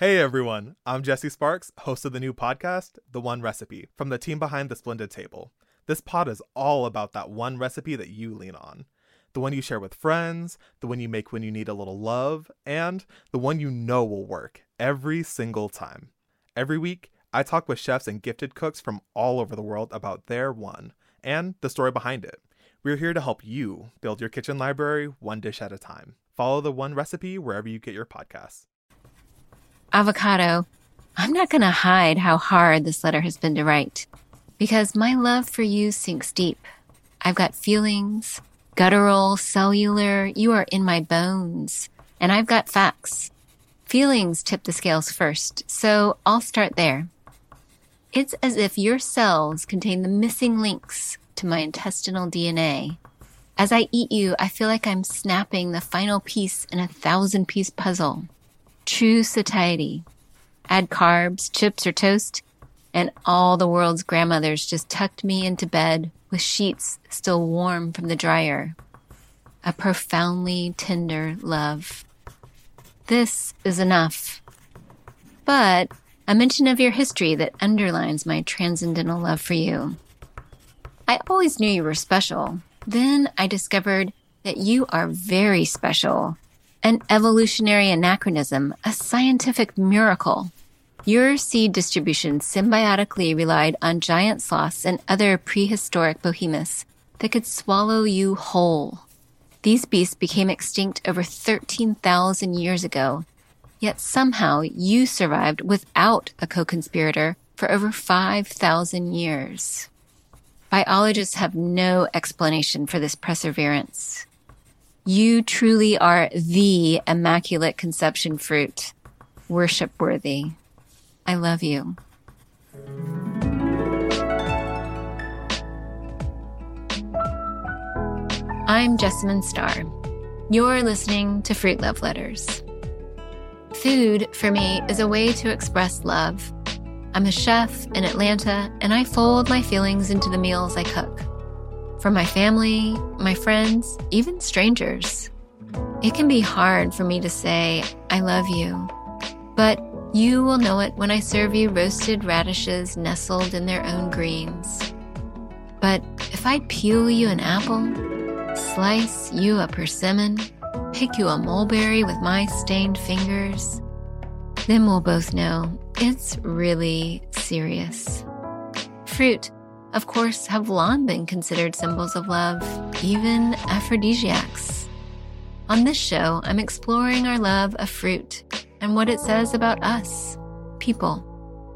Hey everyone, I'm Jesse Sparks, host of the new podcast, The One Recipe, from the team behind The Splendid Table. This pod is all about that one recipe that you lean on. The one you share with friends, the one you make when you need a little love, and the one you know will work every single time. Every week, I talk with chefs and gifted cooks from all over the world about their one, and the story behind it. We're here to help you build your kitchen library one dish at a time. Follow The One Recipe wherever you get your podcasts. Avocado, I'm not going to hide how hard this letter has been to write, because my love for you sinks deep. I've got feelings, guttural, cellular, you are in my bones, and I've got facts. Feelings tip the scales first, so I'll start there. It's as if your cells contain the missing links to my intestinal DNA. As I eat you, I feel like I'm snapping the final piece in a 1,000-piece puzzle. True satiety. Add carbs, chips, or toast, and all the world's grandmothers just tucked me into bed with sheets still warm from the dryer. A profoundly tender love. This is enough. But a mention of your history that underlines my transcendental love for you. I always knew you were special. Then I discovered that you are very special. An evolutionary anachronism, a scientific miracle. Your seed distribution symbiotically relied on giant sloths and other prehistoric behemoths that could swallow you whole. These beasts became extinct over 13,000 years ago, yet somehow you survived without a co-conspirator for over 5,000 years. Biologists have no explanation for this perseverance. You truly are the Immaculate Conception fruit, worship-worthy. I love you. I'm Jessamine Starr. You're listening to Fruit Love Letters. Food, for me, is a way to express love. I'm a chef in Atlanta, and I fold my feelings into the meals I cook. For my family, my friends, even strangers. It can be hard for me to say, I love you. But you will know it when I serve you roasted radishes nestled in their own greens. But if I peel you an apple, slice you a persimmon, pick you a mulberry with my stained fingers, then we'll both know it's really serious. Fruit, of course, have long been considered symbols of love, even aphrodisiacs. On this show, I'm exploring our love of fruit and what it says about us, people.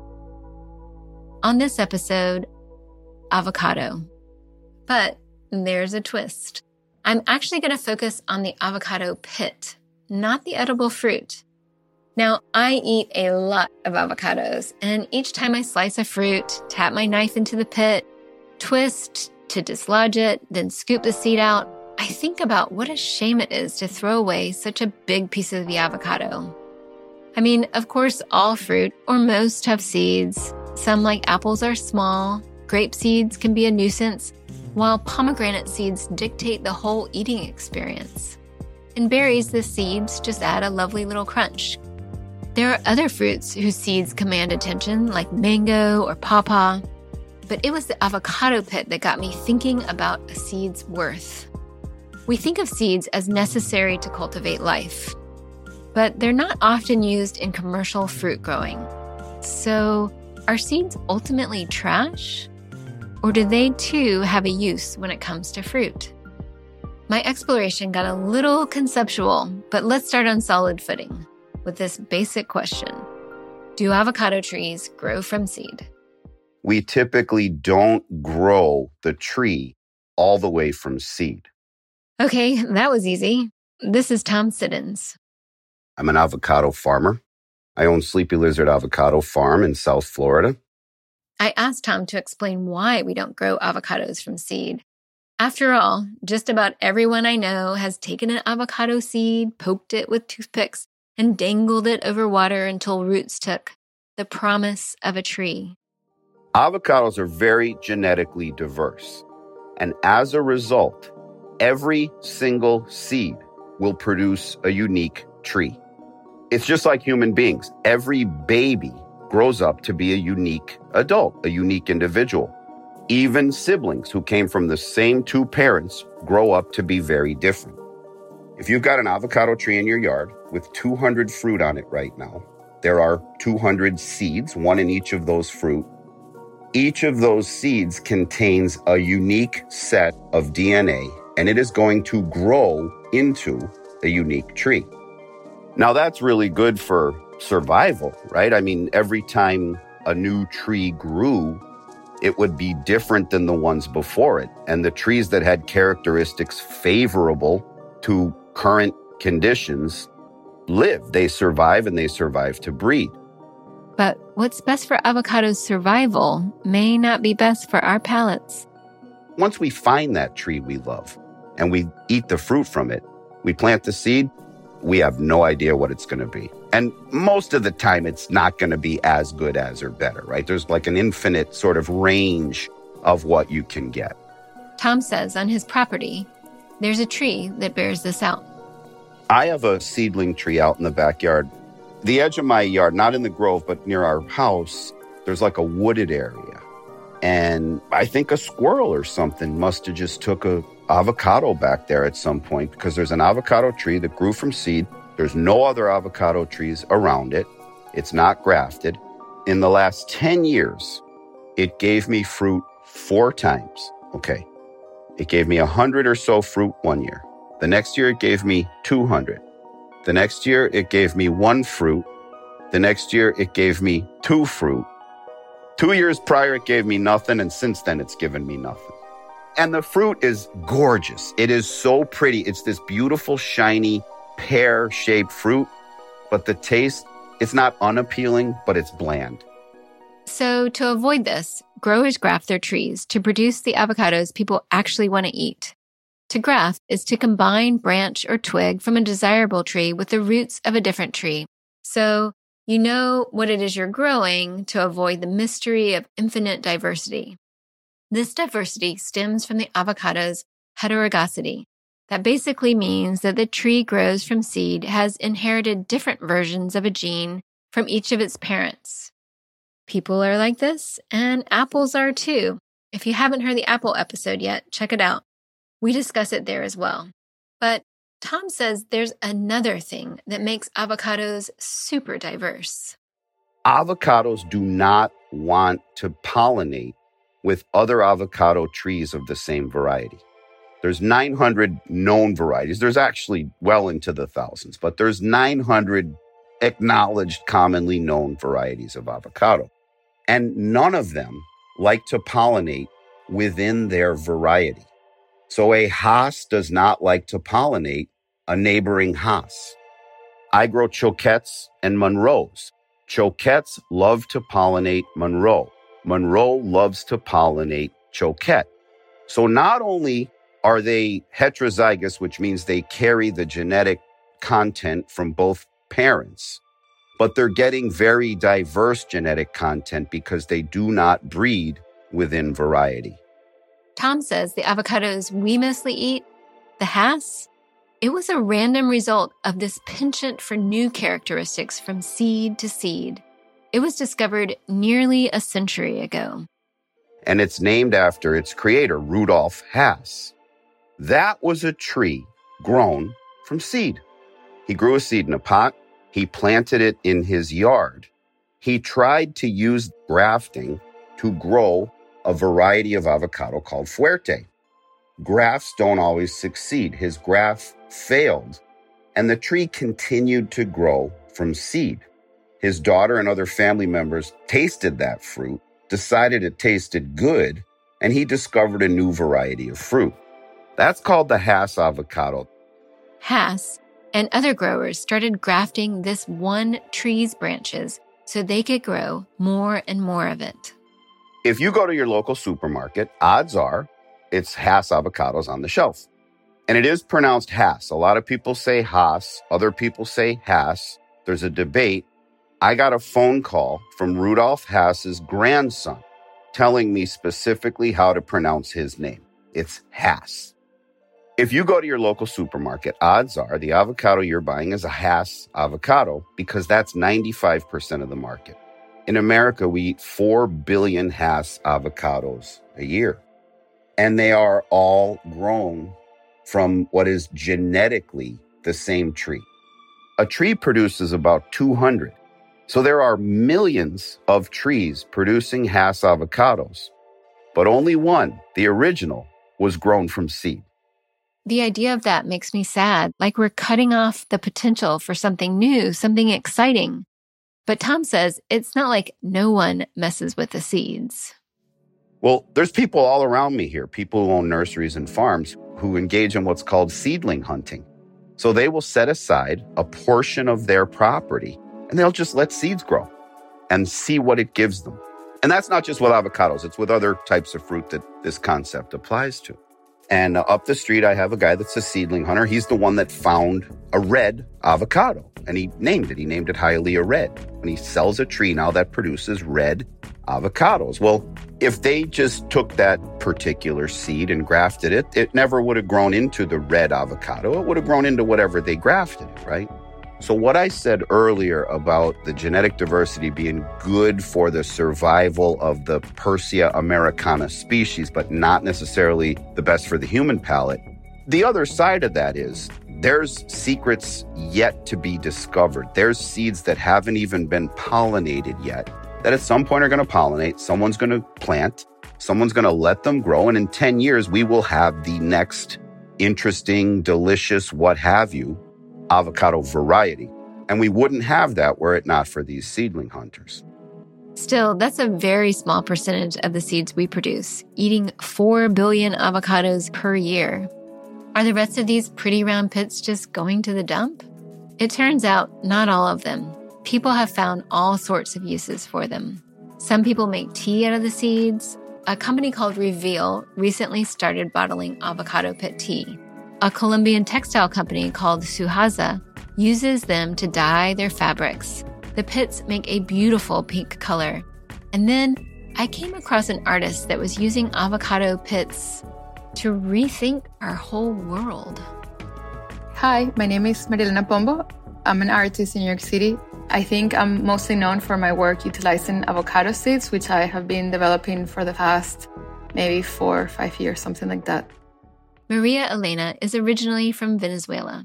On this episode, avocado. But there's a twist. I'm actually going to focus on the avocado pit, not the edible fruit. Now, I eat a lot of avocados, and each time I slice a fruit, tap my knife into the pit, twist to dislodge it, then scoop the seed out, I think about what a shame it is to throw away such a big piece of the avocado. I mean, of course, all fruit, or most, have seeds. Some, like apples, are small. Grape seeds can be a nuisance, while pomegranate seeds dictate the whole eating experience. In berries, the seeds just add a lovely little crunch. There are other fruits whose seeds command attention, like mango or pawpaw. But it was the avocado pit that got me thinking about a seed's worth. We think of seeds as necessary to cultivate life, but they're not often used in commercial fruit growing. So, are seeds ultimately trash? Or do they too have a use when it comes to fruit? My exploration got a little conceptual, but let's start on solid footing with this basic question. Do avocado trees grow from seed? We typically don't grow the tree all the way from seed. Okay, that was easy. This is Tom Siddons. I'm an avocado farmer. I own Sleepy Lizard Avocado Farm in South Florida. I asked Tom to explain why we don't grow avocados from seed. After all, just about everyone I know has taken an avocado seed, poked it with toothpicks, and dangled it over water until roots took. The promise of a tree. Avocados are very genetically diverse. And as a result, every single seed will produce a unique tree. It's just like human beings. Every baby grows up to be a unique adult, a unique individual. Even siblings who came from the same two parents grow up to be very different. If you've got an avocado tree in your yard with 200 fruit on it right now, there are 200 seeds, one in each of those fruit. Each of those seeds contains a unique set of DNA, and it is going to grow into a unique tree. Now, that's really good for survival, right? I mean, every time a new tree grew, it would be different than the ones before it. And the trees that had characteristics favorable to current conditions live. They survive, and they survive to breed. But what's best for avocado's survival may not be best for our palates. Once we find that tree we love and we eat the fruit from it, we plant the seed, we have no idea what it's going to be. And most of the time, it's not going to be as good as or better, right? There's like an infinite sort of range of what you can get. Tom says on his property, there's a tree that bears this out. I have a seedling tree out in the backyard. The edge of my yard, not in the grove, but near our house, there's like a wooded area. And I think a squirrel or something must have just took a avocado back there at some point, because there's an avocado tree that grew from seed. There's no other avocado trees around it. It's not grafted. In the last 10 years, it gave me fruit 4 times. Okay. It gave me 100 or so fruit one year. The next year, it gave me 200. The next year, it gave me 1 fruit. The next year, it gave me 2 fruit. 2 years prior, it gave me nothing. And since then, it's given me nothing. And the fruit is gorgeous. It is so pretty. It's this beautiful, shiny, pear-shaped fruit. But the taste, it's not unappealing, but it's bland. So to avoid this, growers graft their trees to produce the avocados people actually want to eat. To graft is to combine branch or twig from a desirable tree with the roots of a different tree. So you know what it is you're growing to avoid the mystery of infinite diversity. This diversity stems from the avocado's heterozygosity. That basically means that the tree grows from seed has inherited different versions of a gene from each of its parents. People are like this, and apples are too. If you haven't heard the apple episode yet, check it out. We discuss it there as well. But Tom says there's another thing that makes avocados super diverse. Avocados do not want to pollinate with other avocado trees of the same variety. There's 900 known varieties. There's actually well into the thousands, but there's 900 acknowledged, commonly known varieties of avocado. And none of them like to pollinate within their variety. So a Hass does not like to pollinate a neighboring Hass. I grow Choquettes and Monroes. Choquettes love to pollinate Monroe. Monroe loves to pollinate Choquette. So not only are they heterozygous, which means they carry the genetic content from both parents, but they're getting very diverse genetic content because they do not breed within variety. Tom says the avocados we mostly eat, the Hass, it was a random result of this penchant for new characteristics from seed to seed. It was discovered nearly a century ago. And it's named after its creator, Rudolf Hass. That was a tree grown from seed. He grew a seed in a pot. He planted it in his yard. He tried to use grafting to grow a variety of avocado called Fuerte. Grafts don't always succeed. His graft failed, and the tree continued to grow from seed. His daughter and other family members tasted that fruit, decided it tasted good, and he discovered a new variety of fruit. That's called the Hass avocado. Hass and other growers started grafting this one tree's branches so they could grow more and more of it. If you go to your local supermarket, odds are it's Hass avocados on the shelf. And it is pronounced Hass. A lot of people say Hass. Other people say Hass. There's a debate. I got a phone call from Rudolf Hass's grandson telling me specifically how to pronounce his name. It's Hass. If you go to your local supermarket, odds are the avocado you're buying is a Hass avocado because that's 95% of the market. In America, we eat 4 billion Hass avocados a year, and they are all grown from what is genetically the same tree. A tree produces about 200. So there are millions of trees producing Hass avocados, but only one, the original, was grown from seed. The idea of that makes me sad, like we're cutting off the potential for something new, something exciting. But Tom says it's not like no one messes with the seeds. Well, there's people all around me here, people who own nurseries and farms who engage in what's called seedling hunting. So they will set aside a portion of their property and they'll just let seeds grow and see what it gives them. And that's not just with avocados, it's with other types of fruit that this concept applies to. And up the street, I have a guy that's a seedling hunter. He's the one that found a red avocado, and he named it. He named it Hialeah Red. And he sells a tree now that produces red avocados. Well, if they just took that particular seed and grafted it, it never would have grown into the red avocado. It would have grown into whatever they grafted it, right? So what I said earlier about the genetic diversity being good for the survival of the Persea americana species, but not necessarily the best for the human palate, the other side of that is there's secrets yet to be discovered. There's seeds that haven't even been pollinated yet, that at some point are going to pollinate. Someone's going to plant. Someone's going to let them grow. And in 10 years, we will have the next interesting, delicious, what have you, avocado variety. And we wouldn't have that were it not for these seedling hunters. Still, that's a very small percentage of the seeds we produce, eating 4 billion avocados per year. Are the rest of these pretty round pits just going to the dump? It turns out not all of them. People have found all sorts of uses for them. Some people make tea out of the seeds. A company called Reveal recently started bottling avocado pit tea. A Colombian textile company called Suhaza uses them to dye their fabrics. The pits make a beautiful pink color. And then I came across an artist that was using avocado pits to rethink our whole world. Hi, my name is Marilena Pombo. I'm an artist in New York City. I think I'm mostly known for my work utilizing avocado seeds, which I have been developing for the past maybe 4 or 5 years, something like that. Maria Elena is originally from Venezuela.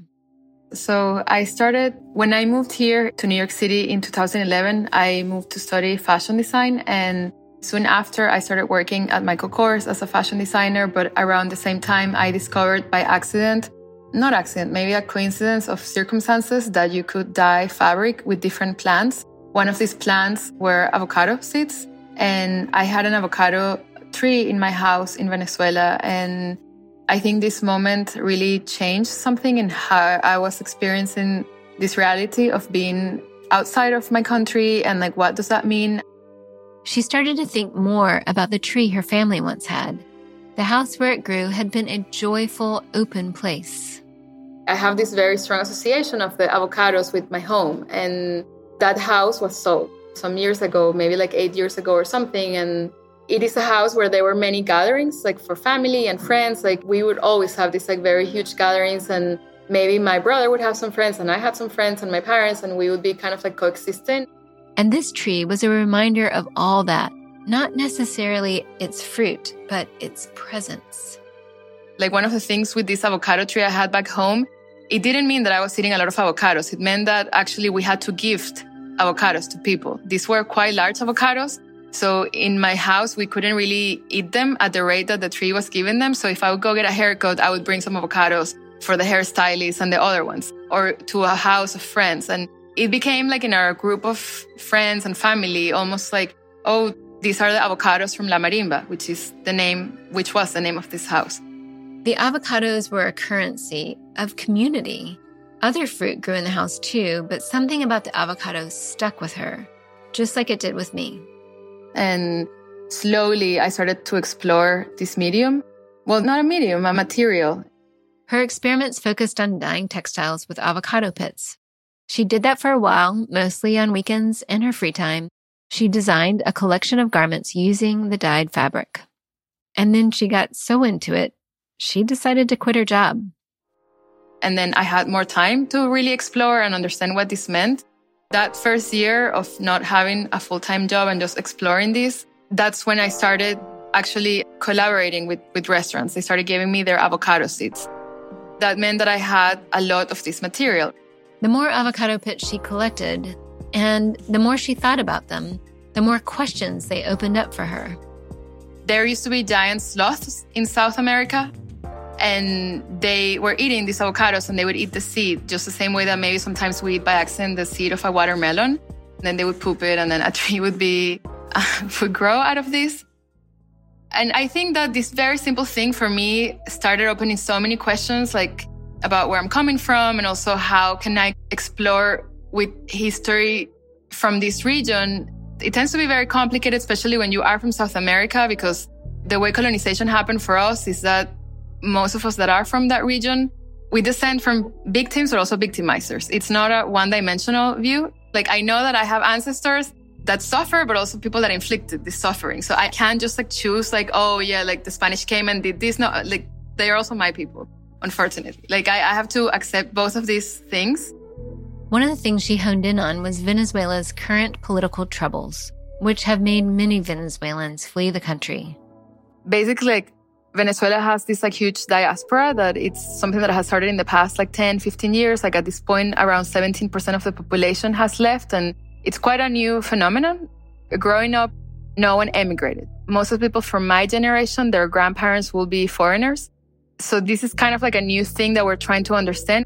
So I started, when I moved here to New York City in 2011, I moved to study fashion design. And soon after, I started working at Michael Kors as a fashion designer. But around the same time, I discovered by accident, not accident, maybe a coincidence of circumstances, that you could dye fabric with different plants. One of these plants were avocado seeds. And I had an avocado tree in my house in Venezuela. And I think this moment really changed something in how I was experiencing this reality of being outside of my country and like, what does that mean? She started to think more about the tree her family once had. The house where it grew had been a joyful, open place. I have this very strong association of the avocados with my home. And that house was sold some years ago, maybe like 8 years ago or something. And it is a house where there were many gatherings, like for family and friends. Like we would always have these like very huge gatherings, and maybe my brother would have some friends and I had some friends and my parents, and we would be kind of like coexisting. And this tree was a reminder of all that, not necessarily its fruit, but its presence. Like one of the things with this avocado tree I had back home, it didn't mean that I was eating a lot of avocados. It meant that actually we had to gift avocados to people. These were quite large avocados. So in my house, we couldn't really eat them at the rate that the tree was giving them. So if I would go get a haircut, I would bring some avocados for the hairstylist and the other ones, or to a house of friends. And it became like in our group of friends and family, almost like, oh, these are the avocados from La Marimba, which was the name of this house. The avocados were a currency of community. Other fruit grew in the house too, but something about the avocados stuck with her, just like it did with me. And slowly I started to explore this medium. Well, not a medium, a material. Her experiments focused on dyeing textiles with avocado pits. She did that for a while, mostly on weekends and her free time. She designed a collection of garments using the dyed fabric. And then she got so into it, she decided to quit her job. And then I had more time to really explore and understand what this meant. That first year of not having a full-time job and just exploring this, that's when I started actually collaborating with restaurants. They started giving me their avocado seeds. That meant that I had a lot of this material. The more avocado pits she collected, and the more she thought about them, the more questions they opened up for her. There used to be giant sloths in South America, and they were eating these avocados, and they would eat the seed just the same way that maybe sometimes we eat by accident the seed of a watermelon. And then they would poop it, and then a tree would grow out of this. And I think that this very simple thing for me started opening so many questions, like about where I'm coming from, and also how can I explore with history from this region. It tends to be very complicated, especially when you are from South America, because the way colonization happened for us is that most of us that are from that region, we descend from victims but also victimizers. It's not a one-dimensional view. Like, I know that I have ancestors that suffer, but also people that inflicted this suffering. So I can't just choose oh yeah, the Spanish came and did this. No, they're also my people, unfortunately. I have to accept both of these things. One of the things she honed in on was Venezuela's current political troubles, which have made many Venezuelans flee the country. Basically, Venezuela has this huge diaspora that it's something that has started in the past 10, 15 years. At this point, around 17% of the population has left, and it's quite a new phenomenon. Growing up, no one emigrated. Most of the people from my generation, their grandparents will be foreigners. So this is kind of a new thing that we're trying to understand.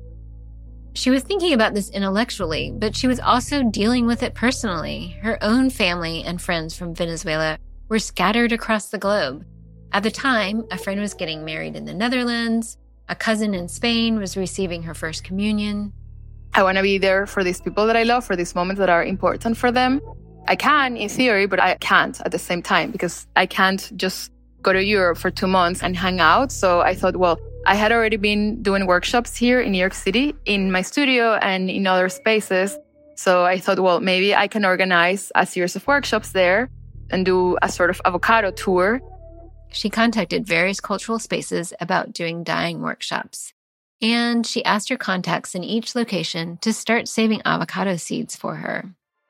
She was thinking about this intellectually, but she was also dealing with it personally. Her own family and friends from Venezuela were scattered across the globe. At the time, a friend was getting married in the Netherlands. A cousin in Spain was receiving her first communion. I want to be there for these people that I love, for these moments that are important for them. I can, in theory, but I can't at the same time, because I can't just go to Europe for 2 months and hang out. So I thought, well, I had already been doing workshops here in New York City, in my studio and in other spaces. So I thought, well, maybe I can organize a series of workshops there and do a sort of avocado tour. She contacted various cultural spaces about doing dyeing workshops. And she asked her contacts in each location to start saving avocado seeds for her.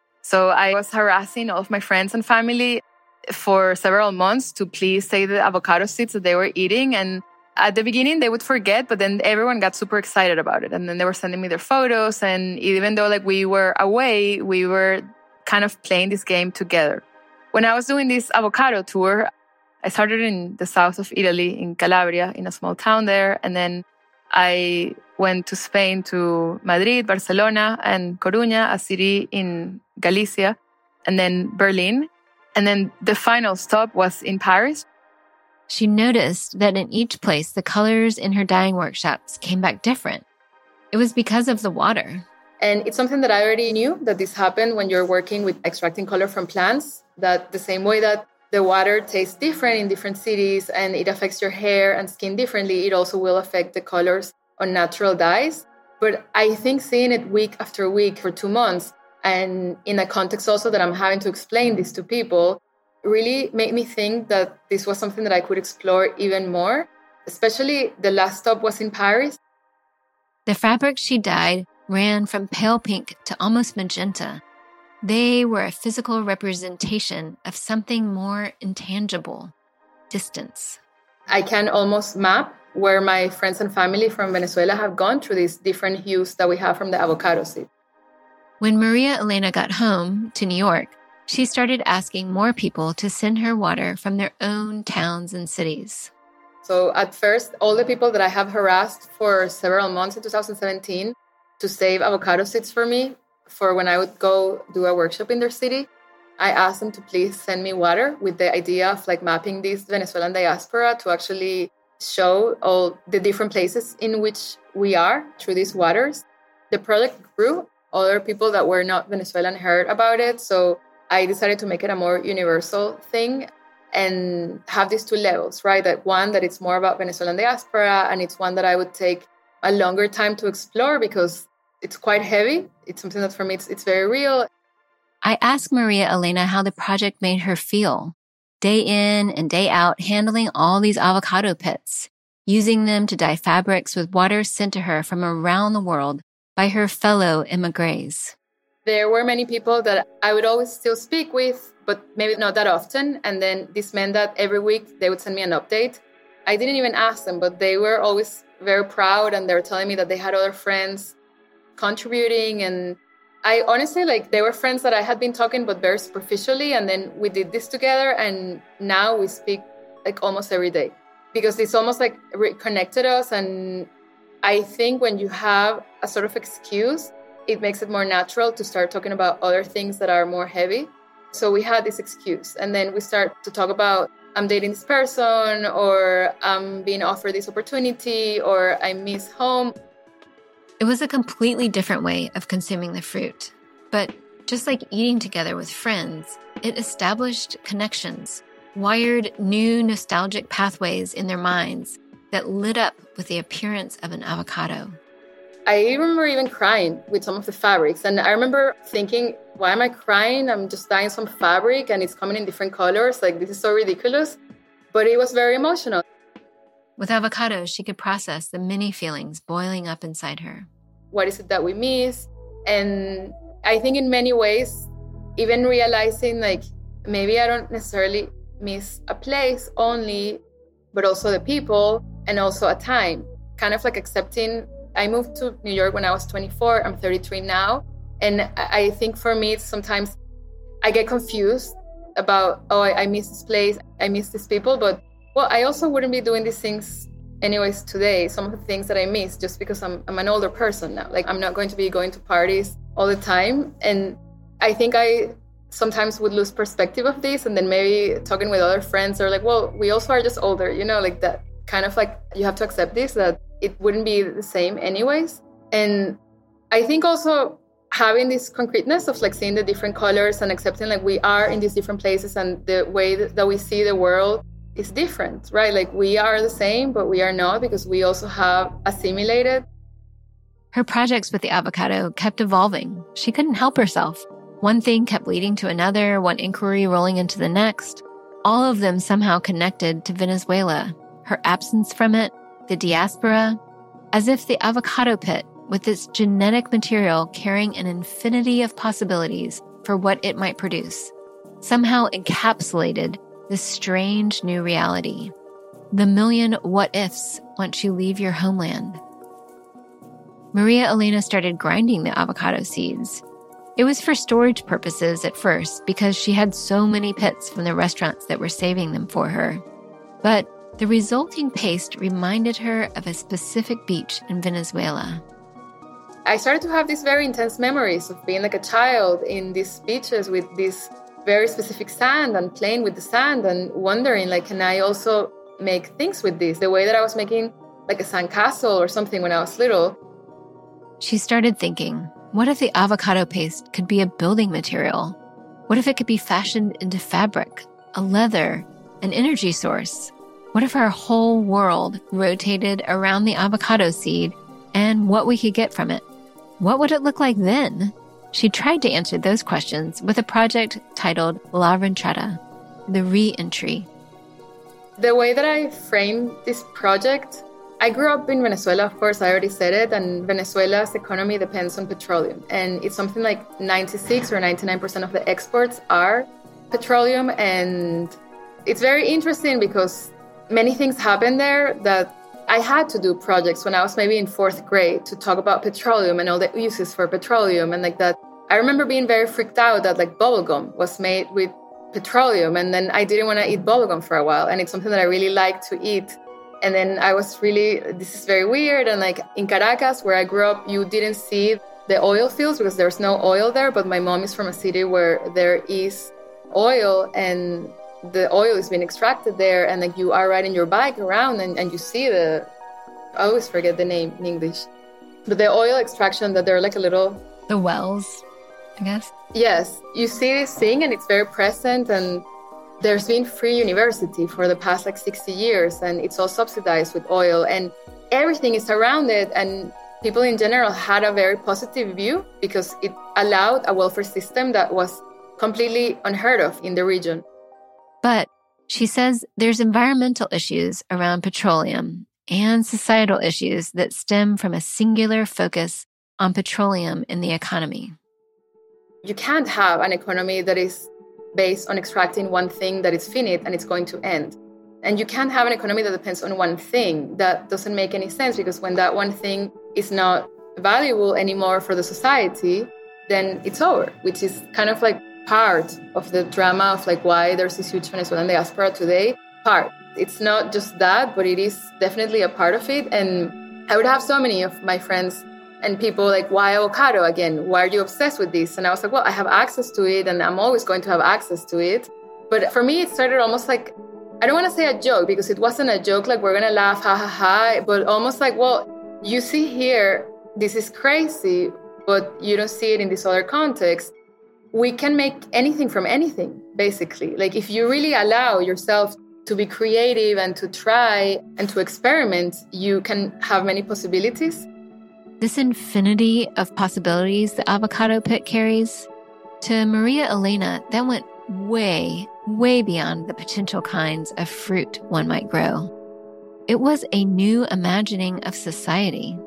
So I was harassing all of my friends and family for several months to please save the avocado seeds that they were eating. And at the beginning, they would forget, but then everyone got super excited about it. And then they were sending me their photos. And even though we were away, we were kind of playing this game together. When I was doing this avocado tour, I started in the south of Italy, in Calabria, in a small town there. And then I went to Spain, to Madrid, Barcelona, and Coruña, a city in Galicia, and then Berlin. And then the final stop was in Paris. She noticed that in each place, the colors in her dyeing workshops came back different. It was because of the water. And it's something that I already knew, that this happened when you're working with extracting color from plants, that the same way that the water tastes different in different cities and it affects your hair and skin differently, it also will affect the colors on natural dyes. But I think seeing it week after week for 2 months, and in a context also that I'm having to explain this to people, really made me think that this was something that I could explore even more. Especially the last stop was in Paris. The fabrics she dyed ran from pale pink to almost magenta. They were a physical representation of something more intangible, distance. I can almost map where my friends and family from Venezuela have gone through these different hues that we have from the avocado seed. When Maria Elena got home to New York, she started asking more people to send her water from their own towns and cities. So at first, all the people that I have harassed for several months in 2017 to save avocado seeds for me, for when I would go do a workshop in their city, I asked them to please send me water with the idea of mapping this Venezuelan diaspora to actually show all the different places in which we are through these waters. The project grew. Other people that were not Venezuelan heard about it. So I decided to make it a more universal thing and have these 2 levels, right? That one, that it's more about Venezuelan diaspora, and it's one that I would take a longer time to explore because it's quite heavy. It's something that for me, it's very real. I asked Maria Elena how the project made her feel, day in and day out, handling all these avocado pits. using them to dye fabrics with water sent to her from around the world by her fellow immigrés. There were many people that I would always still speak with, but maybe not that often. And then this meant that every week they would send me an update. I didn't even ask them, but they were always very proud, and they were telling me that they had other friends contributing. And I honestly, they were friends that I had been talking, but very superficially. And then we did this together, and now we speak almost every day because it's almost reconnected us. And I think when you have a sort of excuse, it makes it more natural to start talking about other things that are more heavy. So we had this excuse, and then we start to talk about I'm dating this person, or I'm being offered this opportunity, or I miss home. It was a completely different way of consuming the fruit. But just like eating together with friends, it established connections, wired new nostalgic pathways in their minds that lit up with the appearance of an avocado. I remember even crying with some of the fabrics. And I remember thinking, why am I crying? I'm just dyeing some fabric and it's coming in different colors. This is so ridiculous. But it was very emotional. With avocados, she could process the many feelings boiling up inside her. What is it that we miss? And I think in many ways, even realizing maybe I don't necessarily miss a place only, but also the people and also a time. Kind of accepting. I moved to New York when I was 24. I'm 33 now. And I think for me, sometimes I get confused about, I miss this place, I miss these people. But, I also wouldn't be doing these things anyways today. Some of the things that I miss just because I'm an older person now. I'm not going to be going to parties all the time. And I think I sometimes would lose perspective of this. And then maybe talking with other friends are we also are just older, that kind of you have to accept this, that it wouldn't be the same anyways. And I think also having this concreteness of seeing the different colors and accepting we are in these different places and the way that we see the world is different, right? We are the same, but we are not because we also have assimilated. Her projects with the avocado kept evolving. She couldn't help herself. One thing kept leading to another, one inquiry rolling into the next, all of them somehow connected to Venezuela, her absence from it, the diaspora, as if the avocado pit, with its genetic material carrying an infinity of possibilities for what it might produce, somehow encapsulated this strange new reality. The million what-ifs once you leave your homeland. Maria Elena started grinding the avocado seeds. It was for storage purposes at first because she had so many pits from the restaurants that were saving them for her. But the resulting paste reminded her of a specific beach in Venezuela. I started to have these very intense memories of being a child in these beaches with this very specific sand and playing with the sand and wondering, can I also make things with this? The way that I was making a sandcastle or something when I was little. She started thinking, what if the avocado paste could be a building material? What if it could be fashioned into fabric, a leather, an energy source? What if our whole world rotated around the avocado seed and what we could get from it? What would it look like then? She tried to answer those questions with a project titled La Reentrada, the re-entry. The way that I framed this project, I grew up in Venezuela, of course, I already said it, and Venezuela's economy depends on petroleum. And it's something 96 or 99% of the exports are petroleum. And it's very interesting because many things happened there that I had to do projects when I was maybe in 4th grade to talk about petroleum and all the uses for petroleum and that. I remember being very freaked out that bubblegum was made with petroleum, and then I didn't want to eat bubblegum for a while, and it's something that I really like to eat. And then I was this is very weird, and in Caracas, where I grew up, you didn't see the oil fields because there's no oil there, but my mom is from a city where there is oil, and the oil is being extracted there, and you are riding your bike around and you see I always forget the name in English, but the oil extraction that they're a little... The wells, I guess? Yes, you see this thing and it's very present, and there's been free university for the past 60 years, and it's all subsidized with oil, and everything is around it, and people in general had a very positive view because it allowed a welfare system that was completely unheard of in the region. But she says there's environmental issues around petroleum, and societal issues that stem from a singular focus on petroleum in the economy. You can't have an economy that is based on extracting one thing that is finite and it's going to end. And you can't have an economy that depends on one thing. That doesn't make any sense, because when that one thing is not valuable anymore for the society, then it's over, which is kind of like part of the drama of like why there's this huge Venezuelan diaspora today. It's not just that, but it is definitely a part of it. And I would have so many of my friends and people like, why avocado again? Why are you obsessed with this? And I was like, well, I have access to it and I'm always going to have access to it. But for me, it started almost like, I don't want to say a joke because it wasn't a joke, like we're going to laugh, ha ha ha, but almost like, well, you see here, this is crazy, but you don't see it in this other context. We can make anything from anything, basically. Like if you really allow yourself to be creative and to try and to experiment, you can have many possibilities. This infinity of possibilities the avocado pit carries, to Maria Elena, that went way, way beyond the potential kinds of fruit one might grow. It was a new imagining of society.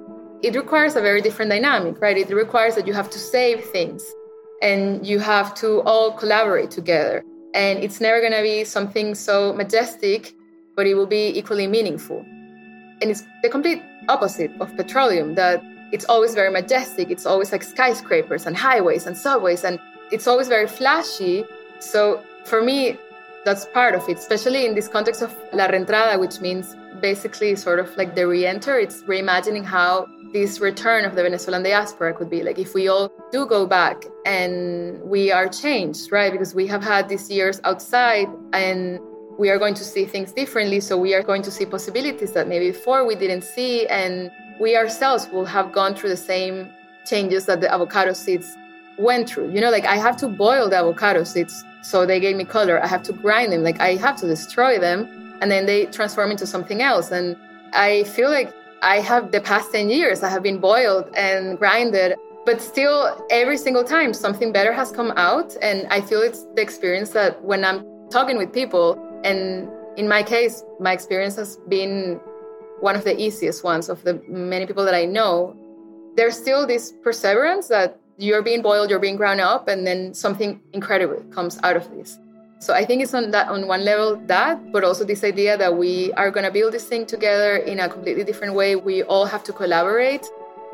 It requires a very different dynamic, right? It requires that you have to save things and you have to all collaborate together. And it's never going to be something so majestic, but it will be equally meaningful. And it's the complete opposite of petroleum, that it's always very majestic. It's always like skyscrapers and highways and subways, and it's always very flashy. So for me, that's part of it, especially in this context of La Reentrada, which means basically sort of like the re-enter. It's reimagining how this return of the Venezuelan diaspora could be. Like if we all do go back and we are changed, right? Because we have had these years outside and we are going to see things differently. So we are going to see possibilities that maybe before we didn't see. And we ourselves will have gone through the same changes that the avocado seeds went through. You know, like I have to boil the avocado seeds so they gave me color. I have to grind them. Like I have to destroy them and then they transform into something else. And I feel like I have the past 10 years, I have been boiled and grinded, but still every single time something better has come out. And I feel it's the experience that when I'm talking with people, and in my case, my experience has been one of the easiest ones of the many people that I know, there's still this perseverance that you're being boiled, you're being ground up, and then something incredible comes out of this. So I think it's on one level that, but also this idea that we are going to build this thing together in a completely different way. We all have to collaborate,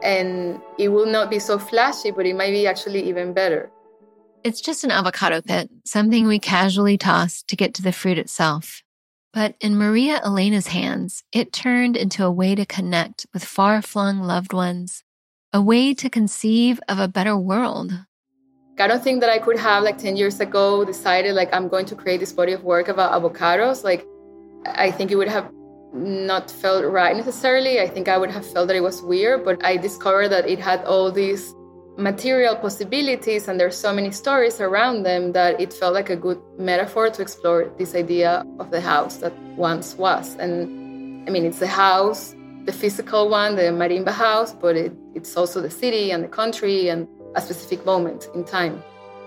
and it will not be so flashy, but it might be actually even better. It's just an avocado pit, something we casually toss to get to the fruit itself. But in Maria Elena's hands, it turned into a way to connect with far-flung loved ones, a way to conceive of a better world. I don't think that I could have, like 10 years ago, decided like I'm going to create this body of work about avocados. Like, I think it would have not felt right necessarily. I think I would have felt that it was weird, but I discovered that it had all these material possibilities and there's so many stories around them that it felt like a good metaphor to explore this idea of the house that once was. And I mean, it's the house, the physical one, the marimba house, but it's also the city and the country and a specific moment in time.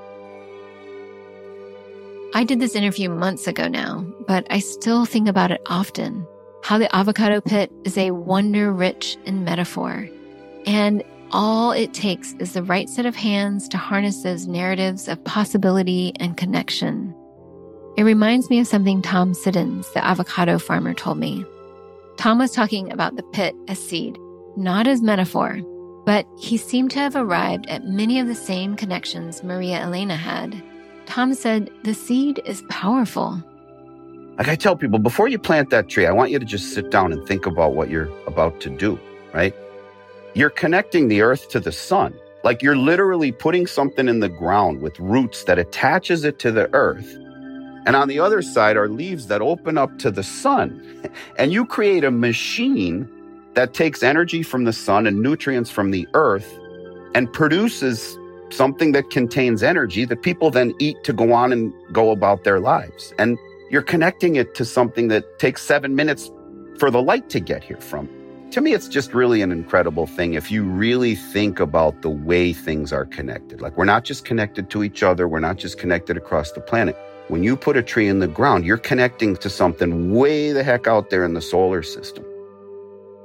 I did this interview months ago now, but I still think about it often, how the avocado pit is a wonder-rich in metaphor. And all it takes is the right set of hands to harness those narratives of possibility and connection. It reminds me of something Tom Siddons, the avocado farmer, told me. Tom was talking about the pit as seed, not as metaphor, but he seemed to have arrived at many of the same connections Maria Elena had. Tom said the seed is powerful. Like I tell people, before you plant that tree, I want you to just sit down and think about what you're about to do, right? You're connecting the earth to the sun. Like you're literally putting something in the ground with roots that attaches it to the earth. And on the other side are leaves that open up to the sun. And you create a machine that takes energy from the sun and nutrients from the earth and produces something that contains energy that people then eat to go on and go about their lives. And you're connecting it to something that takes 7 minutes for the light to get here from. To me, it's just really an incredible thing if you really think about the way things are connected. Like we're not just connected to each other. We're not just connected across the planet. When you put a tree in the ground, you're connecting to something way the heck out there in the solar system.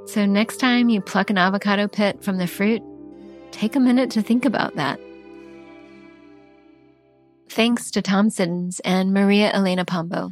So next time you pluck an avocado pit from the fruit, take a minute to think about that. Thanks to Tom Siddons and Maria Elena Pombo.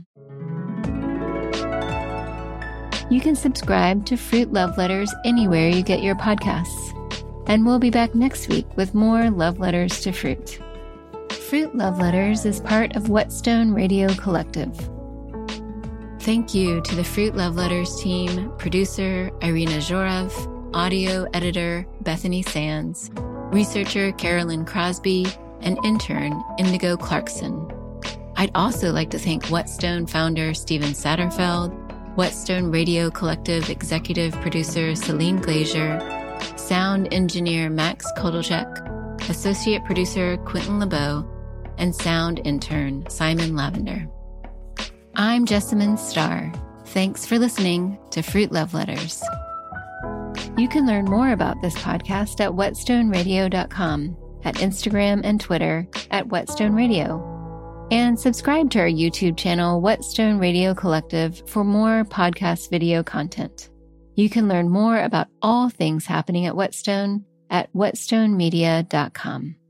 You can subscribe to Fruit Love Letters anywhere you get your podcasts. And we'll be back next week with more love letters to fruit. Fruit Love Letters is part of Whetstone Radio Collective. Thank you to the Fruit Love Letters team, producer Irina Zhorov, audio editor Bethany Sands, researcher Carolyn Crosby, and intern Indigo Clarkson. I'd also like to thank Whetstone founder Steven Satterfeld, Whetstone Radio Collective executive producer Celine Glazier, sound engineer Max Kodelchek, associate producer Quentin LeBeau, and sound intern Simon Lavender. I'm Jessamine Starr. Thanks for listening to Fruit Love Letters. You can learn more about this podcast at whetstoneradio.com, at Instagram and Twitter at Whetstone Radio, and subscribe to our YouTube channel, Whetstone Radio Collective, for more podcast video content. You can learn more about all things happening at Whetstone at whetstonemedia.com.